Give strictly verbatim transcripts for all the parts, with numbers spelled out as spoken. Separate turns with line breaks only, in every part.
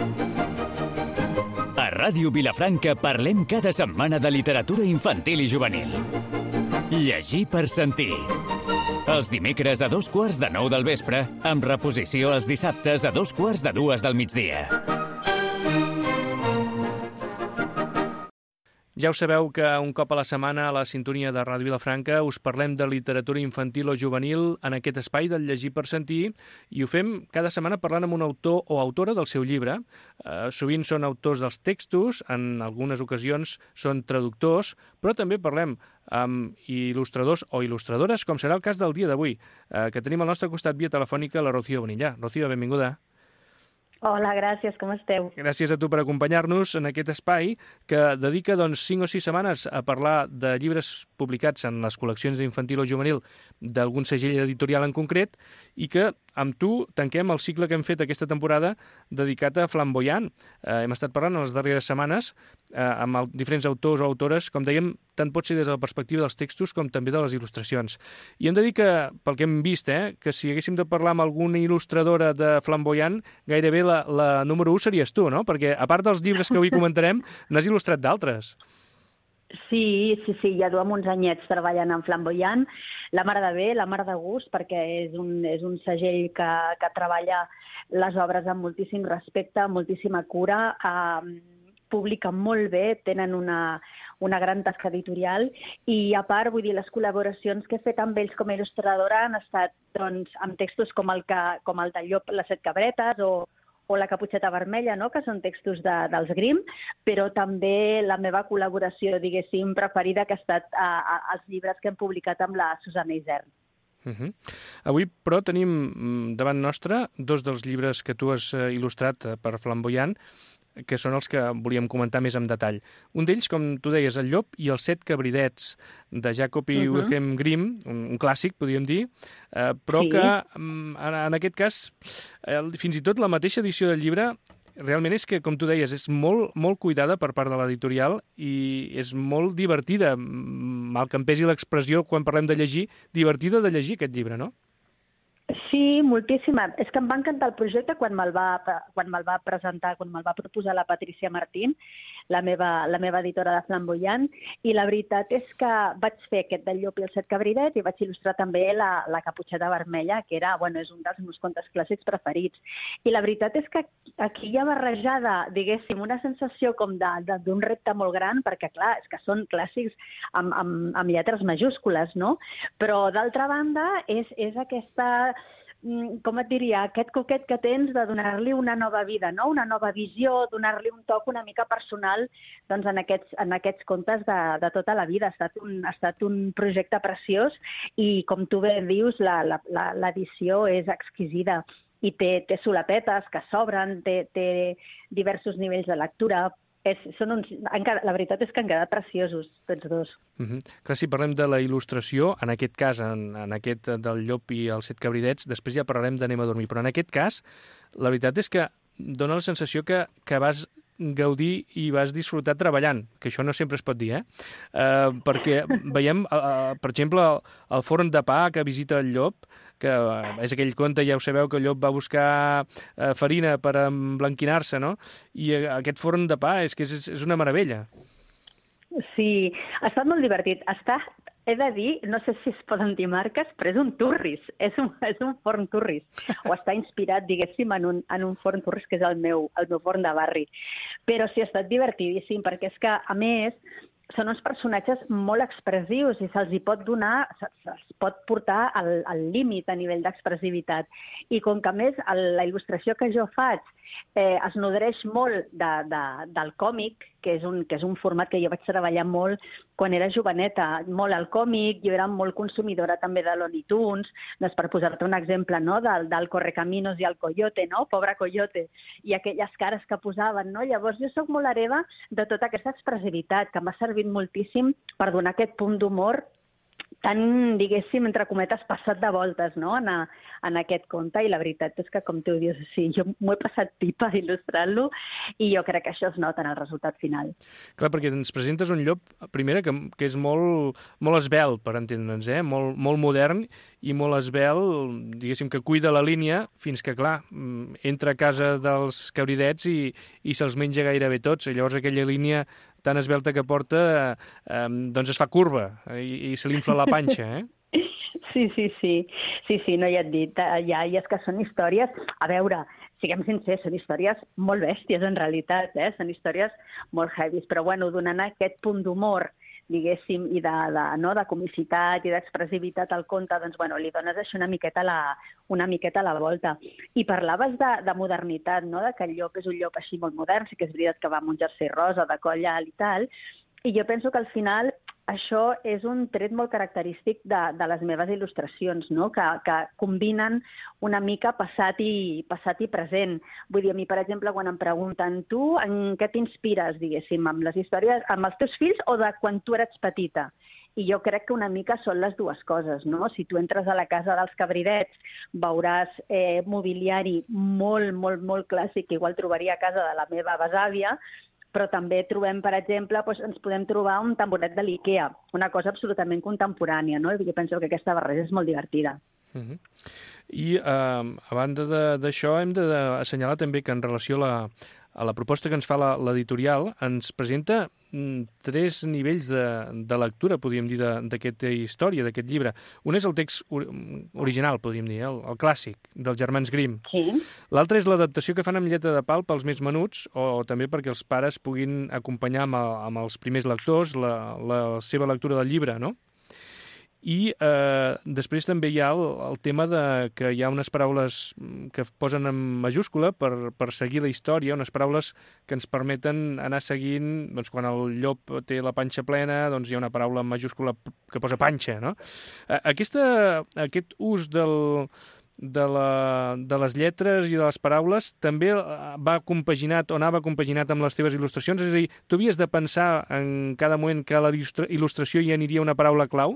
A Ràdio Vilafranca parlem cada setmana de literatura infantil i juvenil. Llegir per sentir. Els dimecres a dos quarts de nou del vespre, amb reposició els dissabtes a dos quarts de dues del migdia.
Ja ho sabeu que un cop a la setmana a la sintonia de Ràdio Vilafranca us parlem de literatura infantil o juvenil en aquest espai del Llegir per sentir i ho fem cada setmana parlant amb un autor o autora del seu llibre. Eh, sovint són autors dels textos, en algunes ocasions són traductors, però també parlem amb il·lustradors o il·lustradores, com serà el cas del dia d'avui, eh, que tenim al nostre costat via telefònica la Rocío Bonillà. Rocío, benvinguda.
Hola, gràcies, com esteu?
Gràcies a tu per acompanyar-nos en aquest espai que dedica doncs, cinc o sis setmanes a parlar de llibres publicats en les col·leccions d'infantil o juvenil d'algun segell editorial en concret i que amb tu tanquem el cicle que hem fet aquesta temporada dedicat a Flamboyant. Eh, hem estat parlant en les darreres setmanes eh, amb diferents autors o autores, com dèiem, tant pot ser des de la perspectiva dels textos com també de les il·lustracions. I hem de dir que, pel que hem vist, eh, que si haguéssim de parlar amb alguna il·lustradora de Flamboyant, gairebé la, la número u series tu, no? Perquè, a part dels llibres que avui comentarem, n'has il·lustrat d'altres.
Sí, sí, sí, ja duem uns anyets treballant en Flamboyant. La mar de bé, la mar de gust, perquè és un, és un segell que, que treballa les obres amb moltíssim respecte, amb moltíssima cura, eh, publiquen molt bé, tenen una, una gran tasca editorial i, a part, vull dir, les col·laboracions que he fet amb ells com a il·lustradora han estat doncs, amb textos com el, que, com el del Llop, les set cabretes o o La caputxeta vermella, no? Que són textos de, dels Grimm, però també la meva col·laboració, diguéssim, preferida, que ha estat a, a, els llibres que hem publicat amb la Susana Isern.
Uh -huh. Avui, però, tenim davant nostre dos dels llibres que tu has il·lustrat per Flamboyant, que són els que volíem comentar més en detall. Un d'ells, com tu deies, El llop i els set cabridets, de Jacob i uh -huh. Wilhelm Grimm, un, un clàssic, podríem dir, eh, però sí. que en, en aquest cas, eh, fins i tot la mateixa edició del llibre, realment és que, com tu deies, és molt, molt cuidada per part de l'editorial i és molt divertida, mal que em pesi l'expressió quan parlem de llegir, divertida de llegir aquest llibre, no?
Sí, moltíssima. És que em va encantar el projecte quan me'l va, quan me'l va presentar, quan me'l va proposar la Patricia Martín, la meva, la meva editora de Flamboyant, i la veritat és que vaig fer aquest del Llop i els set cabridets i vaig il·lustrar també la, la Caputxeta vermella, que era, bueno, és un dels meus contes clàssics preferits. I la veritat és que aquí hi ha barrejada, diguéssim, una sensació com d'un repte molt gran, perquè, clar, és que són clàssics amb, amb, amb lletres majúscules, no? Però, d'altra banda, és, és aquesta... com et diria, aquest coquet que tens de donar-li una nova vida, no? Una nova visió, donar-li un toc una mica personal doncs, en, aquests, en aquests contes de, de tota la vida. Ha estat, un, ha estat un projecte preciós i, com tu bé dius, l'edició és exquisida i té, té solapetes que s'obren, té, té diversos nivells de lectura. És, són uns, la veritat és que han quedat preciosos, tots dos.
Uh -huh. Clar, si parlem de la il·lustració, en aquest cas, en, en aquest del Llop i els set cabridets, després ja parlarem d'Anem a dormir, però en aquest cas, la veritat és que dona la sensació que, que vas gaudir i vas disfrutar treballant, que això no sempre es pot dir, eh? Uh, perquè veiem, uh, per exemple, el, el forn de pa que visita el llop, que és aquell conte, ja ho sabeu, que el llop va buscar eh, farina per emblanquinar-se, no? I aquest forn de pa és que és, és una meravella.
Sí, ha estat molt divertit. Està, he de dir, no sé si es poden dir marques, però és un turris, és un, és un forn turris. O està inspirat, diguéssim, en un, en un forn turris, que és el meu, el meu forn de barri. Però sí, ha estat divertidíssim, perquè és que, a més, són uns personatges molt expressius i se'ls hi pot donar, se'ls pot portar al, al límit a nivell d'expressivitat. I com que, a més, el, la il·lustració que jo faig eh, es nodreix molt de, de, del còmic, que és, un, que és un format que jo vaig treballar molt quan era joveneta, molt al còmic, jo era molt consumidora també de Looney Tunes, doncs per posar-te un exemple, no?, del, del Correcaminos i el Coyote, no?, pobre Coyote, i aquelles cares que posaven, no? Llavors jo sóc molt hereva de tota aquesta expressivitat, que m'ha servit moltíssim per donar aquest punt d'humor tan, diguéssim, entre cometes, passat de voltes, no?, en, a, en aquest conte, i la veritat és que, com tu dius, sí, jo m'ho he passat pipa il·lustrant-lo, i jo crec que això es nota en el resultat final.
Clar, perquè ens presentes un llop, primera, que, que és molt, molt esvelt, per entendre'ns, eh? molt, molt modern i molt esvelt, diguéssim, que cuida la línia fins que, clar, entra a casa dels cabridets i, i se'ls menja gairebé tots. I llavors aquella línia tan esvelta que porta, eh, doncs es fa curva i, i se li infla la panxa, eh?
Sí, sí, sí. Sí, sí, no, ja et dit. Ja, i és que són històries... A veure, siguem sincers, són històries molt bèsties, en realitat, eh? Són històries molt heavies, però, bueno, donant aquest punt d'humor, diguéssim, i de, de, no, de comicitat i d'expressivitat al conte, doncs, bueno, li dones això una miqueta a la, una miqueta a la volta. I parlaves de, de modernitat, no?, de que el llop és un llop així molt modern, sí que és veritat que va amb un jersei rosa, de coll alt i tal, i jo penso que al final això és un tret molt característic de, de les meves il·lustracions, no?, que, que combinen una mica passat i, passat i present. Vull dir, a mi, per exemple, quan em pregunten tu en què t'inspires, diguéssim, amb les històries, amb els teus fills o de quan tu eres petita? I jo crec que una mica són les dues coses, no? Si tu entres a la casa dels cabridets, veuràs eh, mobiliari molt, molt, molt clàssic, que igual trobaria a casa de la meva besàvia, però també trobem, per exemple, doncs ens podem trobar un tamboret de l'IKEA, una cosa absolutament contemporània, no? Jo penso que aquesta barreja és molt divertida.
Uh-huh. I eh, a banda d'això hem d'assenyalar també que en relació a la, a la proposta que ens fa l'editorial ens presenta mm, tres nivells de, de lectura, podríem dir, d'aquesta història, d'aquest llibre. Un és el text or original, podríem dir, el, el clàssic, dels germans Grimm.
Sí.
L'altre és l'adaptació que fan amb lletra de pal pels més menuts, o també perquè els pares puguin acompanyar amb, el, amb els primers lectors la, la seva lectura del llibre, no? I eh, després també hi ha el, el tema de que hi ha unes paraules que posen en majúscula per, per seguir la història, unes paraules que ens permeten anar seguint, doncs quan el llop té la panxa plena, doncs hi ha una paraula en majúscula que posa panxa, no? Aquesta, aquest ús del, de, la, de les lletres i de les paraules també va compaginat o anava compaginat amb les teves il·lustracions? És a dir, tu havies de pensar en cada moment que a la il·lustració hi aniria una paraula clau?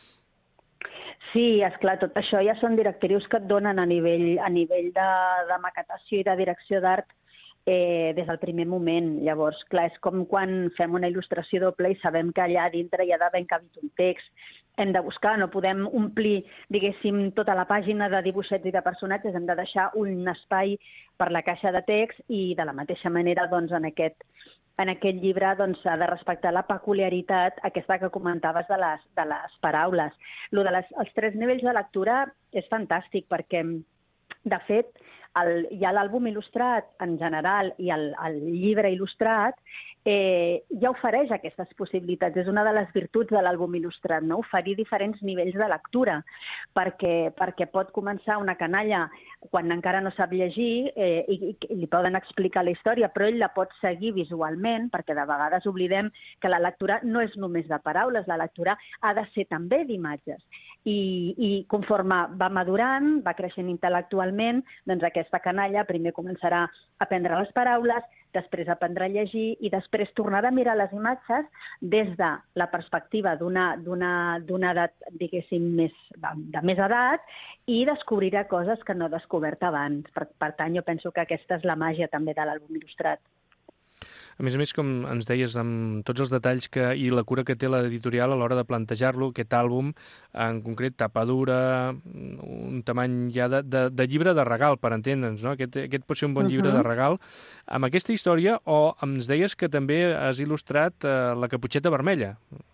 Sí, esclar, tot això ja són directrius que et donen a nivell, a nivell de, de maquetació i de direcció d'art eh, des del primer moment. Llavors, clar, és com quan fem una il·lustració doble i sabem que allà dintre hi ha d'haver encabit un text. Hem de buscar, no podem omplir, diguéssim, tota la pàgina de dibuixets i de personatges, hem de deixar un espai per la caixa de text i de la mateixa manera, doncs, en aquest en aquest llibre doncs, s'ha de respectar la peculiaritat aquesta que comentaves de les, de les paraules. Lo de les, els tres nivells de lectura és fantàstic perquè, de fet, el, hi ha l'àlbum il·lustrat en general i el, el llibre il·lustrat eh, ja ofereix aquestes possibilitats. És una de les virtuts de l'àlbum il·lustrat, no? Oferir diferents nivells de lectura, perquè, perquè pot començar una canalla quan encara no sap llegir eh, i, i li poden explicar la història, però ell la pot seguir visualment, perquè de vegades oblidem que la lectura no és només de paraules, la lectura ha de ser també d'imatges. I, i conforme va madurant, va creixent intel·lectualment, doncs aquesta canalla primer començarà a aprendre les paraules, després aprendre a llegir i després tornarà a mirar les imatges des de la perspectiva d'una edat, diguéssim, més, de, de més edat i descobrirà coses que no ha descobert abans. Per, per tant, jo penso que aquesta és la màgia també de l'àlbum il·lustrat.
A més a més, com ens deies, amb tots els detalls que, i la cura que té l'editorial a l'hora de plantejar-lo, aquest àlbum, en concret, tapa dura, un tamany ja de, de, de llibre de regal, per entendre'ns, no? Aquest, aquest pot ser un bon uh-huh. llibre de regal. Amb aquesta història, o ens deies que també has il·lustrat eh, la Caputxeta Vermella.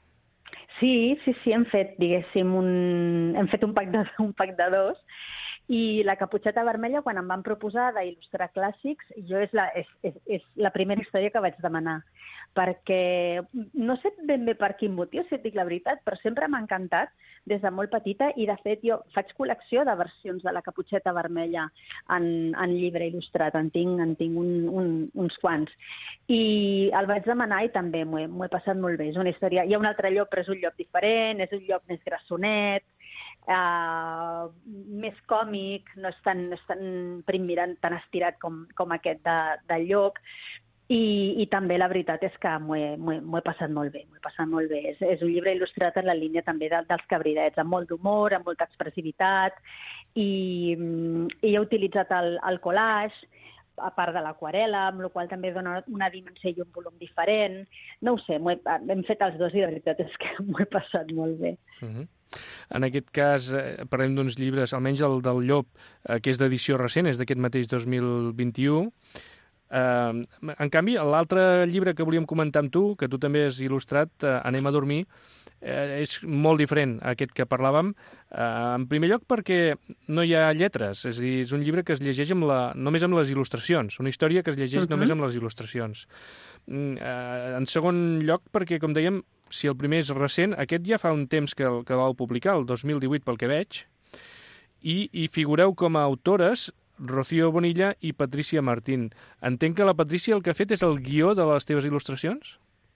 Sí, sí, sí, hem fet, diguéssim, un, hem fet un pack de, un pack de dos. I la Caputxeta Vermella, quan em van proposar d'il·lustrar clàssics, jo és la, és, és, és la primera història que vaig demanar. Perquè no sé ben bé per quin motiu, si et dic la veritat, però sempre m'ha encantat des de molt petita i, de fet, jo faig col·lecció de versions de la Caputxeta Vermella en, en llibre il·lustrat. En tinc, en tinc un, un, uns quants. I el vaig demanar i també m'ho he, he passat molt bé. És una història... Hi ha un altre llop, però és un llop diferent, és un llop més grassonet, Uh, més còmic, no és tan, no és tan primmirant, tan estirat com, com aquest de, de llop. I, i també la veritat és que m'ho he, m'ho he, m'ho he passat molt bé, m'ho he passat molt bé. És, és un llibre il·lustrat en la línia també de, dels cabridets, amb molt d'humor, amb molta expressivitat, i, i he utilitzat el, el collage, a part de l'aquarela, amb la qual també dona una dimensió i un volum diferent. No ho sé, he, hem fet els dos i la veritat és que m'ho he passat molt bé.
Uh-huh. En aquest cas, eh, parlem d'uns llibres, almenys el del Llop, eh, que és d'edició recent, és d'aquest mateix dos mil vint-i-u. Uh, en canvi, l'altre llibre que volíem comentar amb tu, que tu també has il·lustrat, uh, Anem a dormir, uh, és molt diferent a aquest que parlàvem. Uh, en primer lloc perquè no hi ha lletres, és a dir, és un llibre que es llegeix amb la, només amb les il·lustracions, una història que es llegeix uh-huh. només amb les il·lustracions. Uh, en segon lloc perquè, com dèiem, si el primer és recent, aquest ja fa un temps que, que vau publicar, el dos mil divuit pel que veig, i, i figureu com a autores Rocío Bonilla i Patricia Martín. Entenc que la Patricia el que ha fet és el guió de les teves il·lustracions?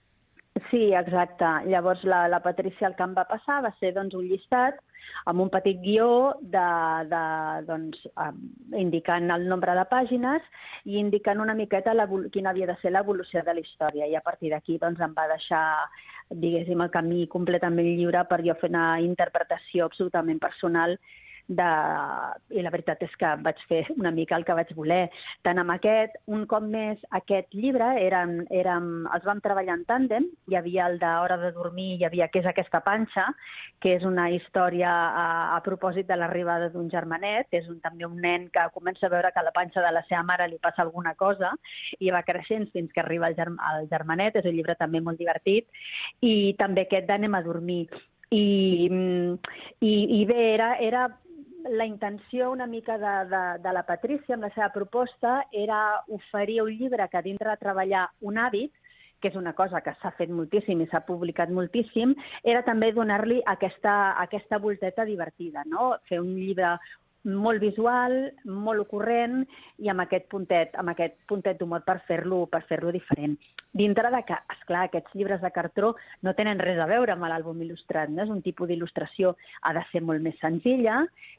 Sí, exacte. Llavors la, la Patricia el que em va passar va ser doncs, un llistat amb un petit guió de, de, doncs, um, indicant el nombre de pàgines i indicant una miqueta quina havia de ser l'evolució de la història. I a partir d'aquí doncs, em va deixar diguéssim, el camí completament lliure per jo fer una interpretació absolutament personal de... i la veritat és que vaig fer una mica el que vaig voler. Tant amb aquest, un cop més, aquest llibre, érem, érem, els vam treballar en tàndem, hi havia el d'Hora de dormir, hi havia Què és aquesta panxa, que és una història a, a propòsit de l'arribada d'un germanet, és un, també un nen que comença a veure que a la panxa de la seva mare li passa alguna cosa i va creixent fins que arriba el, germ, el germanet, és un llibre també molt divertit, i també aquest d'Anem a dormir. I, i, i bé, era, era la intenció una mica de, de, de la Patricia, amb la seva proposta, era oferir un llibre que dintre de treballar un hàbit, que és una cosa que s'ha fet moltíssim i s'ha publicat moltíssim, era també donar-li aquesta, aquesta volteta divertida, no? Fer un llibre molt visual, molt ocurrent i amb aquest puntet, amb aquest puntet d'humor per fer-lo per fer-lo diferent. Dintre de que, esclar, aquests llibres de cartró no tenen res a veure amb l'àlbum il·lustrat, no? És un tipus d'il·lustració, ha de ser molt més senzilla,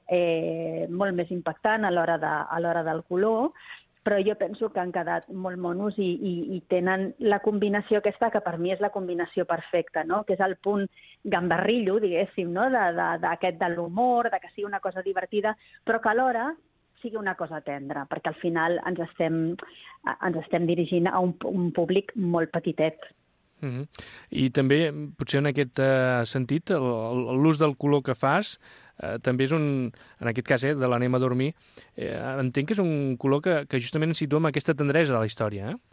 eh, molt més impactant a l'hora de, a l'hora del color, però jo penso que han quedat molt monos i, i, i tenen la combinació aquesta, que per mi és la combinació perfecta, no? Que és el punt gambarrillo, diguéssim, no? de, de, d'aquest de l'humor, de que sigui una cosa divertida, però que alhora sigui una cosa tendra, perquè al final ens estem, ens estem dirigint a un, un públic molt petitet.
Mm-hmm. I també, potser en aquest uh, sentit, l'ús del color que fas eh, també és un, en aquest cas, eh, de l'Anem a dormir, eh, entenc que és un color que, que justament ens situa amb aquesta tendresa de la història, eh?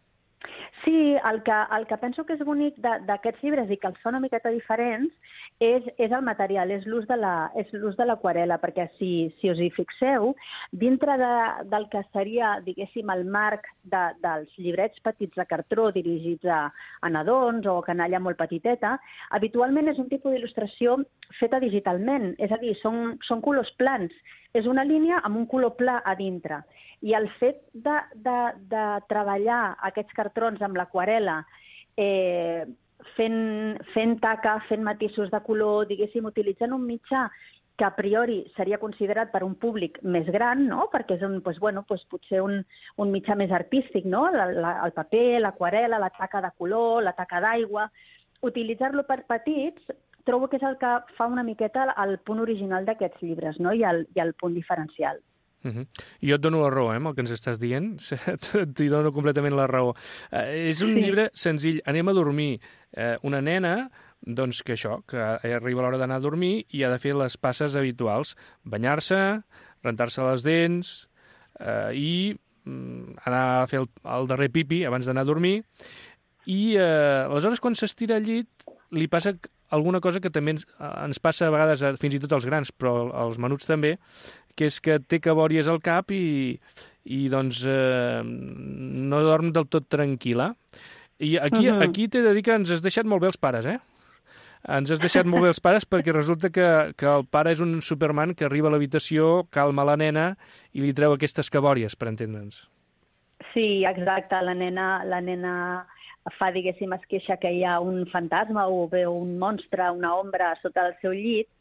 Sí, el que, el que penso que és bonic d'aquests llibres i que els fa una miqueta diferents és, és el material, és l'ús de la, és l'ús de l'aquarela, perquè si, si us hi fixeu, dintre de, del que seria, diguéssim, el marc de, dels llibrets petits de cartró dirigits a, a nadons o canalla molt petiteta, habitualment és un tipus d'il·lustració feta digitalment, és a dir, són, són colors plans, és una línia amb un color pla a dintre. I el fet de, de, de treballar aquests cartrons amb l'aquarela, eh, fent, fent taca, fent matisos de color, diguéssim, utilitzant un mitjà que a priori seria considerat per un públic més gran, no? Perquè és un, doncs, bueno, doncs potser un, un mitjà més artístic, no? La, la, el paper, l'aquarela, la taca de color, la taca d'aigua. Utilitzar-lo per petits trobo que és el que fa una miqueta el punt original d'aquests llibres, no? I, el, i el punt diferencial.
Uh-huh. Jo et dono la raó, eh, amb el que ens estàs dient. T'hi dono completament la raó. Eh, és un sí. llibre senzill. Anem a dormir. Eh, una nena, doncs que això, que arriba l'hora d'anar a dormir i ha de fer les passes habituals. Banyar-se, rentar-se les dents eh, i mm, anar a fer el, el darrer pipi abans d'anar a dormir. I eh, aleshores, quan s'estira al llit, li passa alguna cosa que també ens, ens passa a vegades, fins i tot als grans, però als menuts també, que és que té cabòries al cap i, i doncs, eh, no dorm del tot tranquil·la. I aquí, uh-huh. aquí t'he de dir que ens has deixat molt bé els pares, eh? Ens has deixat molt bé els pares perquè resulta que, que el pare és un Superman que arriba a l'habitació, calma la nena i li treu aquestes cabòries, per entendre'ns.
Sí, exacte. La nena, la nena fa, diguéssim, es queixa que hi ha un fantasma o bé un monstre, una ombra sota el seu llit,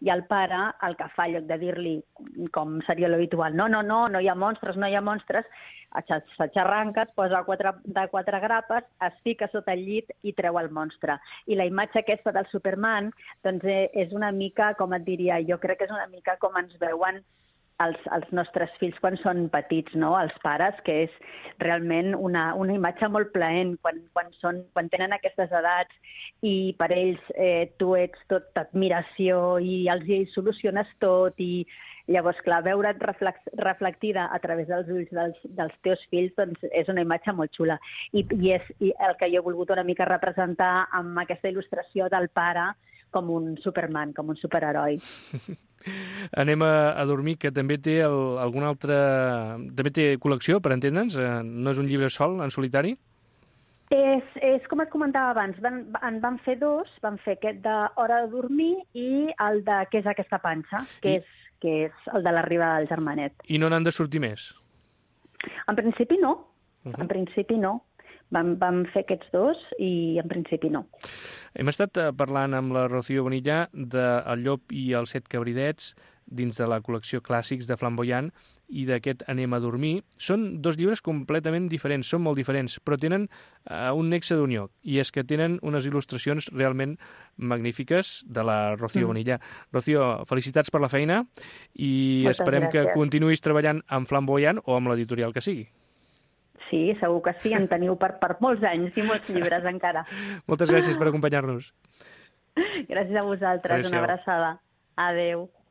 i el pare el que fa, en lloc de dir-li, com seria l'habitual, no, no, no, no hi ha monstres, no hi ha monstres, s'aixarranca, es posa quatre, de quatre grapes, es fica sota el llit i treu el monstre. I la imatge aquesta del Superman doncs, és una mica, com et diria, jo crec que és una mica com ens veuen els, els nostres fills quan són petits, no? Els pares, que és realment una, una imatge molt plaent quan, quan, són, quan tenen aquestes edats i per ells eh, tu ets tot admiració i els hi soluciones tot i llavors, clar, veure't reflectida a través dels ulls dels, dels teus fills doncs és una imatge molt xula. I, i és i el que jo he volgut una mica representar amb aquesta il·lustració del pare com un Superman, com un superheroi.
Anem a, a dormir, que també té el, alguna altra... També té col·lecció, per entendre'ns? No és un llibre sol, en solitari?
És, és com et comentava abans, van, en van fer dos, van fer aquest d'Hora de dormir i el de Què és aquesta panxa, que, I... és, que és el de l'arribada del germanet.
I no n'han de sortir més?
En principi no,
uh-huh.
en principi no. Vam, vam fer aquests dos i en principi no.
Hem estat parlant amb la Rocío Bonilla de El llop i els set cabridets dins de la col·lecció Clàssics de Flamboyant i d'aquest Anem a dormir. Són dos llibres completament diferents, són molt diferents, però tenen uh, un nexe d'unió, i és que tenen unes il·lustracions realment magnífiques de la Rocío mm. Bonilla. Rocío, felicitats per la feina i Moltes esperem gràcies. Que continuïs treballant amb Flamboyant o amb l'editorial que sigui.
Sí, segur que sí, en teniu per, per molts anys i molts llibres encara.
Moltes gràcies per acompanyar-nos.
Gràcies a vosaltres, Adéu. Una abraçada. Adéu.